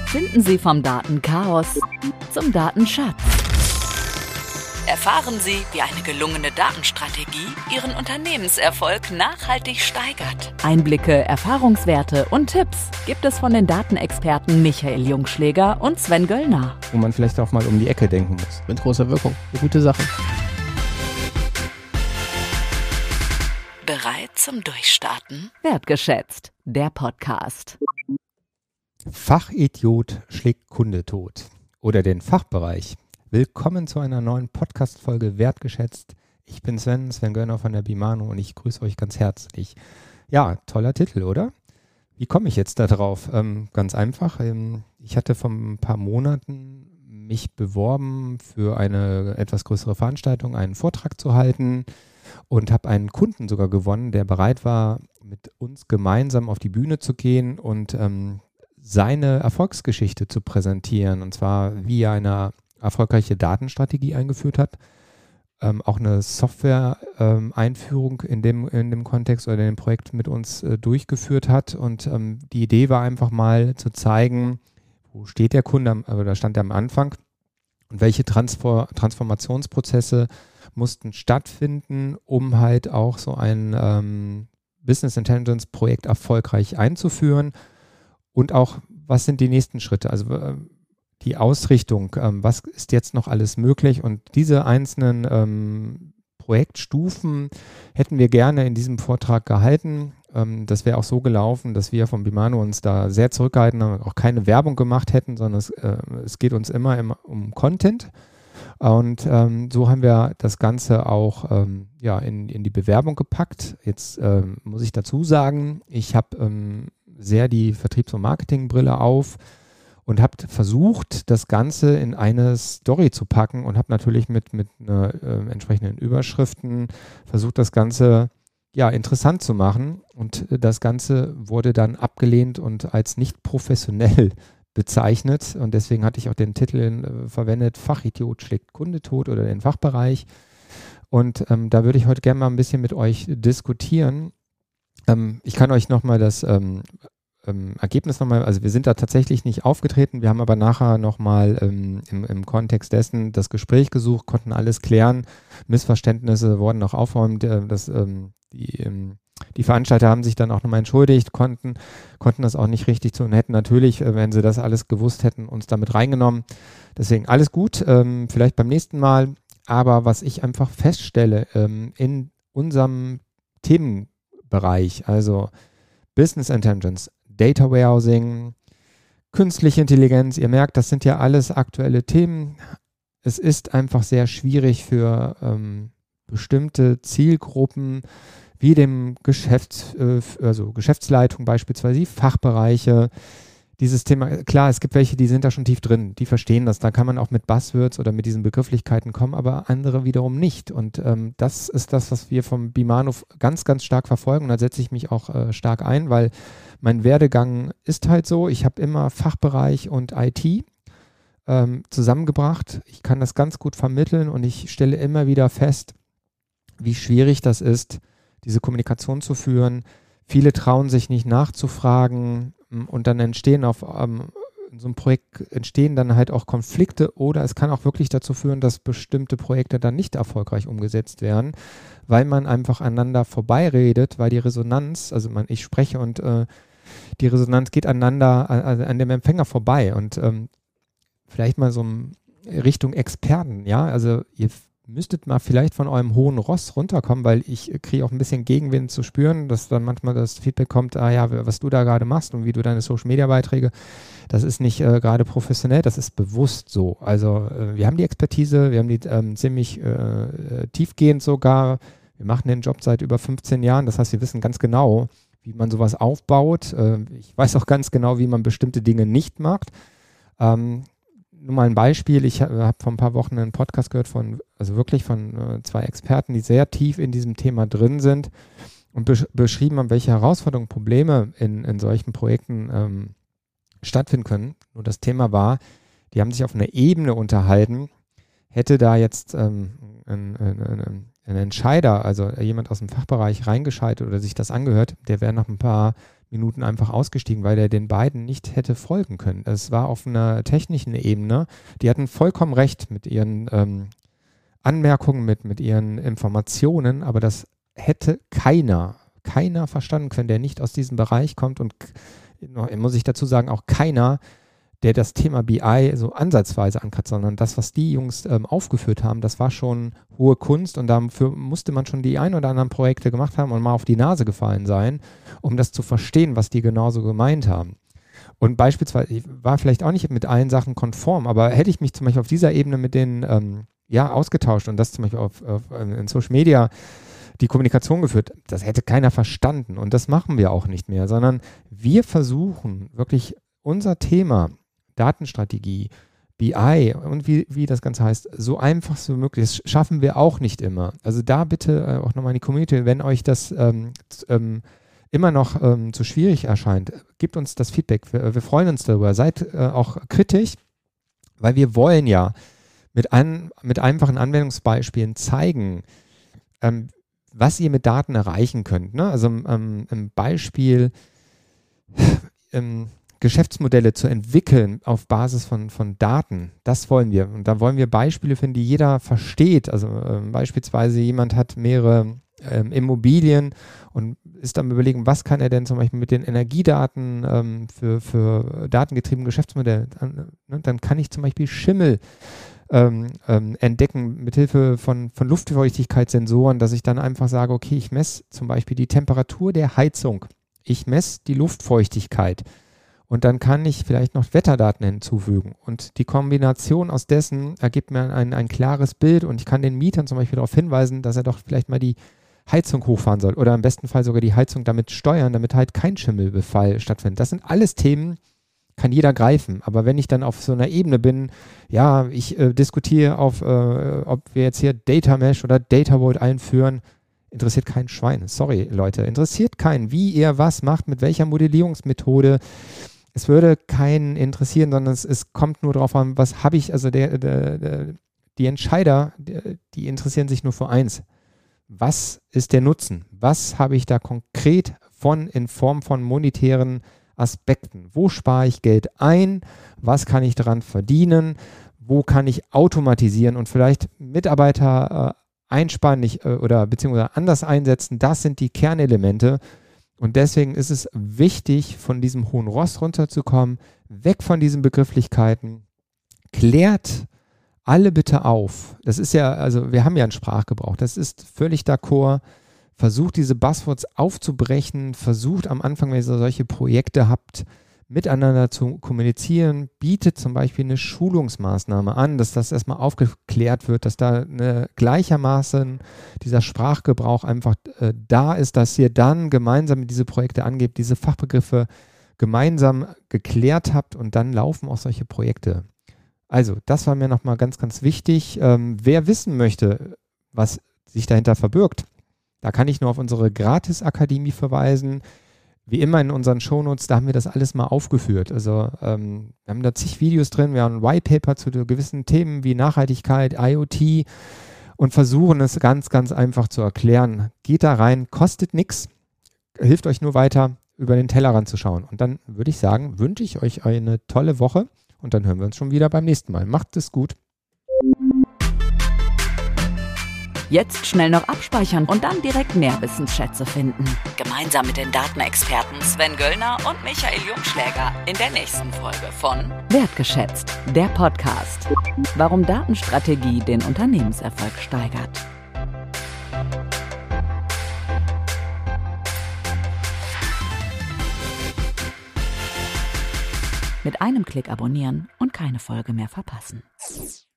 Finden Sie vom Datenchaos zum Datenschatz. Erfahren Sie, wie eine gelungene Datenstrategie Ihren Unternehmenserfolg nachhaltig steigert. Einblicke, Erfahrungswerte und Tipps gibt es von den Datenexperten Michael Jungschläger und Sven Göllner. Wo man vielleicht auch mal um die Ecke denken muss. Mit großer Wirkung. Eine gute Sache. Bereit zum Durchstarten? Wertgeschätzt, der Podcast. Fachidiot schlägt Kunde tot. Oder den Fachbereich. Willkommen zu einer neuen Podcast-Folge Wertgeschätzt. Ich bin Sven Göllner von der Bimano und ich grüße euch ganz herzlich. Ja, toller Titel, oder? Wie komme ich jetzt da drauf? Ganz einfach. Ich hatte vor ein paar Monaten mich beworben für eine etwas größere Veranstaltung, einen Vortrag zu halten und habe einen Kunden sogar gewonnen, der bereit war, mit uns gemeinsam auf die Bühne zu gehen und seine Erfolgsgeschichte zu präsentieren. Und zwar, wie er eine erfolgreiche Datenstrategie eingeführt hat, auch eine Software-Einführung in dem Kontext oder in dem Projekt mit uns durchgeführt hat. Und die Idee war einfach mal zu zeigen, wo steht der Kunde, oder stand er am Anfang und welche Transformationsprozesse mussten stattfinden, um halt auch so ein Business Intelligence Projekt erfolgreich einzuführen. Und auch, was sind die nächsten Schritte? Also die Ausrichtung, was ist jetzt noch alles möglich? Und diese einzelnen Projektstufen hätten wir gerne in diesem Vortrag gehalten. Das wäre auch so gelaufen, dass wir von Bimano uns da sehr zurückgehalten haben, auch keine Werbung gemacht hätten, sondern es geht uns immer um Content. Und so haben wir das Ganze auch in die Bewerbung gepackt. Jetzt muss ich dazu sagen, ich habe sehr die Vertriebs- und Marketingbrille auf und habe versucht, das Ganze in eine Story zu packen und habe natürlich mit einer entsprechenden Überschriften versucht, das Ganze interessant zu machen. Und das Ganze wurde dann abgelehnt und als nicht professionell bezeichnet. Und deswegen hatte ich auch den Titel verwendet, Fachidiot schlägt Kunde tot oder den Fachbereich. Und da würde ich heute gerne mal ein bisschen mit euch diskutieren. Ich kann euch nochmal das Ergebnis nochmal, also wir sind da tatsächlich nicht aufgetreten, wir haben aber nachher nochmal im Kontext dessen das Gespräch gesucht, konnten alles klären, Missverständnisse wurden auch aufgeräumt, die Veranstalter haben sich dann auch nochmal entschuldigt, konnten das auch nicht richtig tun, hätten natürlich, wenn sie das alles gewusst hätten, uns damit reingenommen. Deswegen alles gut, vielleicht beim nächsten Mal, aber was ich einfach feststelle in unserem Themenbereich, also Business Intelligence, Data Warehousing, künstliche Intelligenz, ihr merkt, das sind ja alles aktuelle Themen. Es ist einfach sehr schwierig für bestimmte Zielgruppen wie dem Geschäftsleitung beispielsweise, die Fachbereiche, dieses Thema, klar, es gibt welche, die sind da schon tief drin, die verstehen das, da kann man auch mit Buzzwords oder mit diesen Begrifflichkeiten kommen, aber andere wiederum nicht. Und das ist das, was wir vom Bimano ganz, ganz stark verfolgen und da setze ich mich auch stark ein, weil mein Werdegang ist halt so, ich habe immer Fachbereich und IT zusammengebracht. Ich kann das ganz gut vermitteln und ich stelle immer wieder fest, wie schwierig das ist, diese Kommunikation zu führen. Viele trauen sich nicht nachzufragen und dann entstehen in so einem Projekt dann halt auch Konflikte oder es kann auch wirklich dazu führen, dass bestimmte Projekte dann nicht erfolgreich umgesetzt werden, weil man einfach aneinander vorbeiredet, weil die Resonanz, also ich spreche und die Resonanz geht an dem Empfänger vorbei und vielleicht mal so Richtung Experten, ja, also ihr müsstet mal vielleicht von eurem hohen Ross runterkommen, weil ich kriege auch ein bisschen Gegenwind zu spüren, dass dann manchmal das Feedback kommt, was du da gerade machst und wie du deine Social-Media-Beiträge, das ist nicht gerade professionell, das ist bewusst so. Also wir haben die Expertise, wir haben die ziemlich tiefgehend sogar, wir machen den Job seit über 15 Jahren, das heißt, wir wissen ganz genau, wie man sowas aufbaut. Ich weiß auch ganz genau, wie man bestimmte Dinge nicht macht. Nur mal ein Beispiel, ich habe vor ein paar Wochen einen Podcast gehört von zwei Experten, die sehr tief in diesem Thema drin sind und beschrieben haben, welche Herausforderungen, Probleme in solchen Projekten stattfinden können. Nur das Thema war, die haben sich auf einer Ebene unterhalten, hätte da jetzt ein Entscheider, also jemand aus dem Fachbereich reingeschaltet oder sich das angehört, der wäre nach ein paar Minuten einfach ausgestiegen, weil er den beiden nicht hätte folgen können. Es war auf einer technischen Ebene, die hatten vollkommen recht mit ihren Anmerkungen, mit ihren Informationen, aber das hätte keiner verstanden können, der nicht aus diesem Bereich kommt und muss ich dazu sagen, auch keiner, der das Thema BI so ansatzweise ankratzt, sondern das, was die Jungs aufgeführt haben, das war schon hohe Kunst und dafür musste man schon die ein oder anderen Projekte gemacht haben und mal auf die Nase gefallen sein, um das zu verstehen, was die genauso gemeint haben. Und beispielsweise, ich war vielleicht auch nicht mit allen Sachen konform, aber hätte ich mich zum Beispiel auf dieser Ebene mit denen ausgetauscht und das zum Beispiel in Social Media die Kommunikation geführt, das hätte keiner verstanden und das machen wir auch nicht mehr, sondern wir versuchen wirklich unser Thema Datenstrategie, BI und wie das Ganze heißt, so einfach wie möglich. Das schaffen wir auch nicht immer. Also da bitte auch nochmal in die Community, wenn euch das immer noch zu schwierig erscheint, gebt uns das Feedback. Wir freuen uns darüber. Seid auch kritisch, weil wir wollen ja mit einfachen Anwendungsbeispielen zeigen, was ihr mit Daten erreichen könnt. Ne? Also im Beispiel Geschäftsmodelle zu entwickeln auf Basis von Daten, das wollen wir. Und da wollen wir Beispiele finden, die jeder versteht. Also beispielsweise jemand hat mehrere Immobilien und ist am Überlegen, was kann er denn zum Beispiel mit den Energiedaten für datengetriebene Geschäftsmodelle, dann kann ich zum Beispiel Schimmel entdecken mithilfe von Luftfeuchtigkeitssensoren, dass ich dann einfach sage, okay, ich messe zum Beispiel die Temperatur der Heizung, ich messe die Luftfeuchtigkeit. Und dann kann ich vielleicht noch Wetterdaten hinzufügen. Und die Kombination aus dessen ergibt mir ein klares Bild und ich kann den Mietern zum Beispiel darauf hinweisen, dass er doch vielleicht mal die Heizung hochfahren soll oder im besten Fall sogar die Heizung damit steuern, damit halt kein Schimmelbefall stattfindet. Das sind alles Themen, kann jeder greifen. Aber wenn ich dann auf so einer Ebene bin, ja, ich diskutiere ob wir jetzt hier Data Mesh oder Data Vault einführen, interessiert kein Schwein. Sorry, Leute, interessiert keinen, wie ihr was macht, mit welcher Modellierungsmethode. Es würde keinen interessieren, sondern es kommt nur darauf an, was habe ich, also die Entscheider, die interessieren sich nur für eins. Was ist der Nutzen? Was habe ich da konkret in Form von monetären Aspekten? Wo spare ich Geld ein? Was kann ich daran verdienen? Wo kann ich automatisieren und vielleicht Mitarbeiter einsparen oder beziehungsweise anders einsetzen? Das sind die Kernelemente. Und deswegen ist es wichtig, von diesem hohen Ross runterzukommen, weg von diesen Begrifflichkeiten. Klärt alle bitte auf. Das ist ja, also wir haben ja einen Sprachgebrauch, das ist völlig d'accord. Versucht diese Buzzwords aufzubrechen, versucht am Anfang, wenn ihr solche Projekte habt, miteinander zu kommunizieren, bietet zum Beispiel eine Schulungsmaßnahme an, dass das erstmal aufgeklärt wird, dass da gleichermaßen dieser Sprachgebrauch einfach da ist, dass ihr dann gemeinsam diese Projekte angebt, diese Fachbegriffe gemeinsam geklärt habt und dann laufen auch solche Projekte. Also, das war mir nochmal ganz, ganz wichtig. Wer wissen möchte, was sich dahinter verbirgt, da kann ich nur auf unsere Gratis-Akademie verweisen. Wie immer in unseren Shownotes, da haben wir das alles mal aufgeführt. Also wir haben da zig Videos drin, wir haben ein Whitepaper zu gewissen Themen wie Nachhaltigkeit, IoT und versuchen es ganz, ganz einfach zu erklären. Geht da rein, kostet nichts, hilft euch nur weiter, über den Tellerrand zu schauen. Und dann würde ich sagen, wünsche ich euch eine tolle Woche und dann hören wir uns schon wieder beim nächsten Mal. Macht es gut. Jetzt schnell noch abspeichern und dann direkt mehr Wissensschätze finden. Gemeinsam mit den Datenexperten Sven Göllner und Michael Jungschläger in der nächsten Folge von Wertgeschätzt, der Podcast. Warum Datenstrategie den Unternehmenserfolg steigert. Mit einem Klick abonnieren und keine Folge mehr verpassen.